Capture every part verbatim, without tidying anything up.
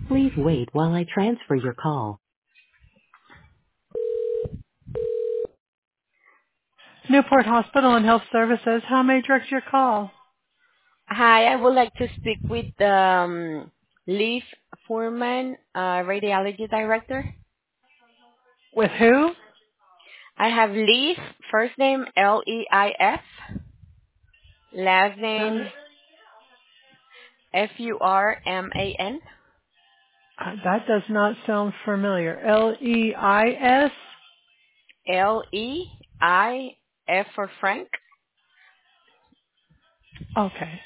Please wait while I transfer your call. Newport Hospital and Health Services, how may I direct your call? Hi, I would like to speak with um, Leif Foreman, uh, radiology director. With who? I have Leif, first name L E I F, last Uh, name F U R M A N. that does not sound familiar. L E I S? L E I F for Frank, Okay.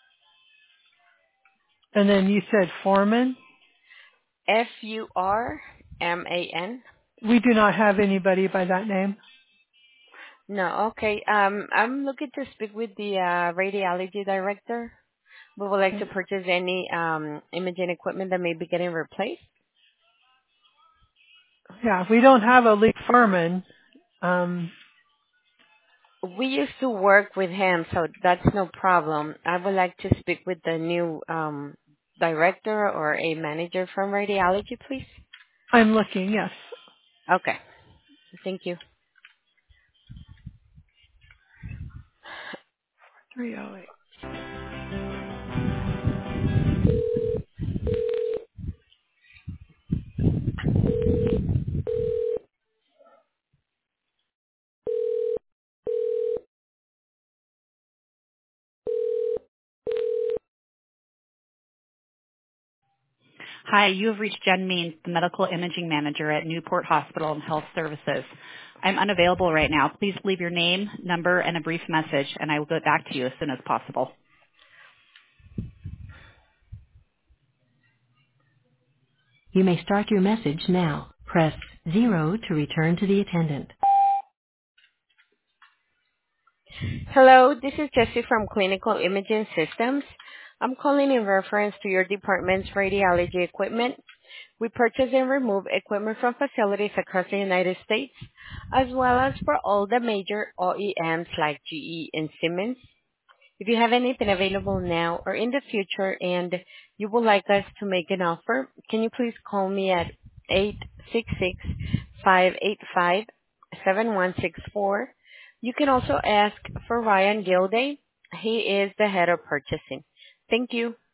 And then you said Foreman? F U R M A N. We do not have anybody by that name. No, okay. Um, I'm looking to speak with the uh, radiology director. We would like to purchase any um, imaging equipment that may be getting replaced. Yeah, we don't have a Lee Foreman. Um, We used to work with him, so that's no problem. I would like to speak with the new um, director or a manager from radiology, please. I'm looking, yes. Okay, thank you. three oh eight. Hi, you have reached Jen Means, the Medical Imaging Manager at Newport Hospital and Health Services. I'm unavailable right now. Please leave your name, number, and a brief message, and I will get back to you as soon as possible. You may start your message now. Press zero to return to the attendant. Hello, this is Jessie from Clinical Imaging Systems. I'm calling in reference to your department's radiology equipment. We purchase and remove equipment from facilities across the United States, as well as for all the major O E Ms like G E and Siemens. If you have anything available now or in the future and you would like us to make an offer, can you please call me at eight six six, five eight five, seven one six four. You can also ask for Ryan Gilday. He is the head of purchasing. Thank you.